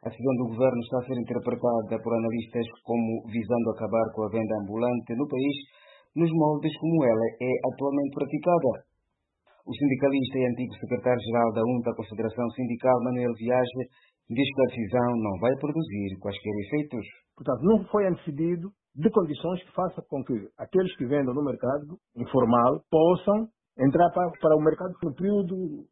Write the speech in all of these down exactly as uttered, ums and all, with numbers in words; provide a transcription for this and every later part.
A decisão do governo está a ser interpretada por analistas como visando acabar com a venda ambulante no país, nos moldes como ela é atualmente praticada. O sindicalista e antigo secretário-geral da UNTA, a Confederação Sindical, Manuel Viage, diz que a decisão não vai produzir quaisquer efeitos. Portanto, não foi antecedido de condições que façam com que aqueles que vendam no mercado informal possam entrar para, para o mercado no período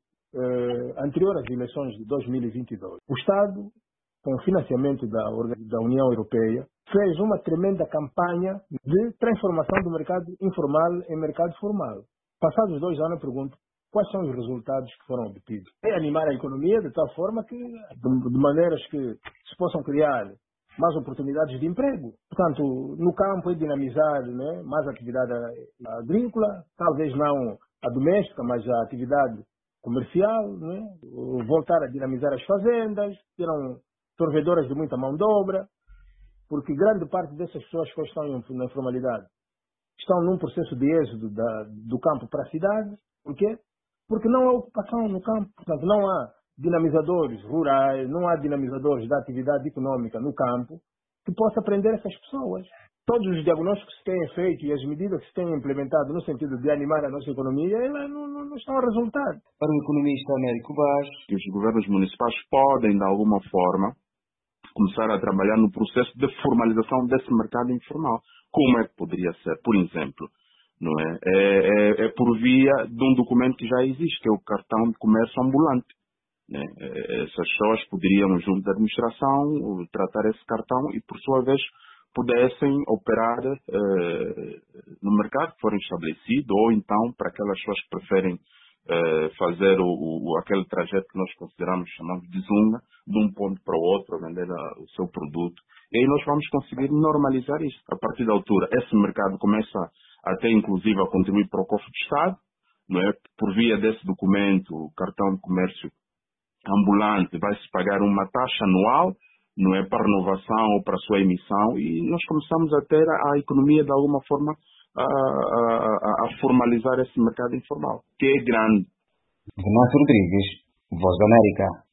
eh, anterior às eleições de dois mil e vinte e dois. O Estado, com o financiamento da, da União Europeia, fez uma tremenda campanha de transformação do mercado informal em mercado formal. Passados dois anos, eu pergunto, quais são os resultados que foram obtidos? É animar a economia de tal forma que, de, de maneiras que se possam criar mais oportunidades de emprego. Portanto, no campo é dinamizar, né, mais a atividade agrícola, talvez não a doméstica, mas a atividade comercial, né, voltar a dinamizar as fazendas, terão sorvedoras de muita mão de obra, porque grande parte dessas pessoas que estão na informalidade estão num processo de êxodo da, do campo para a cidade. Por quê? Porque não há ocupação no campo. Portanto, não há dinamizadores rurais, não há dinamizadores da atividade econômica no campo que possa prender essas pessoas. Todos os diagnósticos que se têm feito e as medidas que se têm implementado no sentido de animar a nossa economia, elas não, não, não estão a resultar. Para o economista Américo Vaz, os governos municipais podem, de alguma forma, começar a trabalhar no processo de formalização desse mercado informal. Como é que poderia ser? Por exemplo, não é? É, é, é por via de um documento que já existe, que é o cartão de comércio ambulante. Né? Essas pessoas poderiam, junto da administração, tratar esse cartão e, por sua vez, pudessem operar eh, no mercado que for estabelecido, ou então, para aquelas pessoas que preferem eh, fazer o, o, aquele trajeto que nós consideramos, chamamos de zunga, de um ponto para o outro, vender a, o seu produto. E aí nós vamos conseguir normalizar isso. A partir da altura, esse mercado começa até, inclusive, a contribuir para o cofre do Estado, não é? Por via desse documento, o cartão de comércio ambulante, vai-se pagar uma taxa anual, não é, para renovação ou para sua emissão, e nós começamos a ter a, a economia, de alguma forma, a, a, a formalizar esse mercado informal, que é grande. Renato Rodrigues, Voz da América.